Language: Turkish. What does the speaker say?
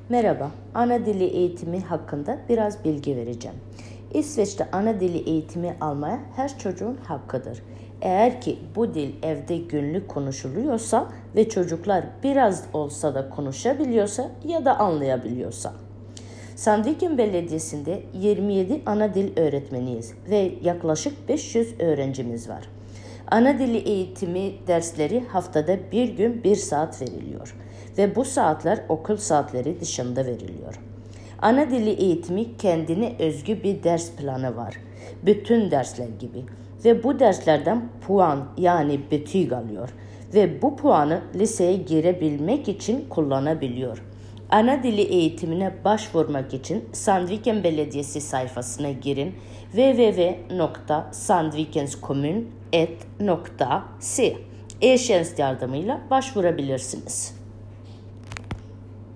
Merhaba, ana dili eğitimi hakkında biraz bilgi vereceğim. İsveç'te ana dili eğitimi almaya her çocuğun hakkıdır. Eğer ki bu dil evde günlük konuşuluyorsa ve çocuklar biraz olsa da konuşabiliyorsa ya da anlayabiliyorsa. Sandviken Belediyesi'nde 27 ana dil öğretmeniyiz ve yaklaşık 500 öğrencimiz var. Ana dili eğitimi dersleri haftada bir gün 1 saat veriliyor ve bu saatler okul saatleri dışında veriliyor. Ana dili eğitimi kendine özgü bir ders planı var. Bütün dersler gibi ve bu derslerden puan yani betyg alıyor ve bu puanı liseye girebilmek için kullanabiliyor. Ana dili eğitimine başvurmak için Sandviken Belediyesi sayfasına girin www.sandvikenskommun.se e-şans yardımıyla başvurabilirsiniz.